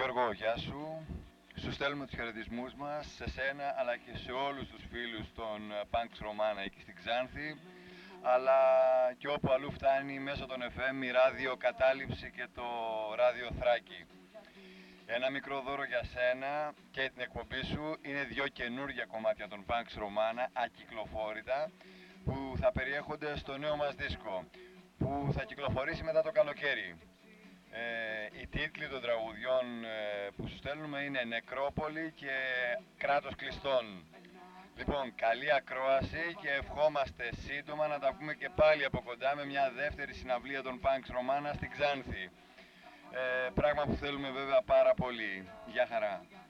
Γιώργο, γεια σου. Σου στέλνουμε τους χαιρετισμούς μας σε σένα αλλά και σε όλους τους φίλους των Punks Romana εκεί στην Ξάνθη, αλλά και όπου αλλού φτάνει μέσω των FM η ράδιο Κατάληψη και το ράδιο Θράκη. Ένα μικρό δώρο για σένα και την εκπομπή σου είναι δύο καινούργια κομμάτια των Punks Romana, ακυκλοφόρητα, που θα περιέχονται στο νέο μας δίσκο, που θα κυκλοφορήσει μετά το καλοκαίρι. Οι τίτλοι των τραγουδιών που σου στέλνουμε είναι Νεκρόπολη και Κράτος Κλειστών. Λοιπόν, καλή ακρόαση και ευχόμαστε σύντομα να τα πούμε και πάλι από κοντά με μια δεύτερη συναυλία των Punks Romana στην Ξάνθη. Πράγμα που θέλουμε βέβαια πάρα πολύ. Γεια χαρά.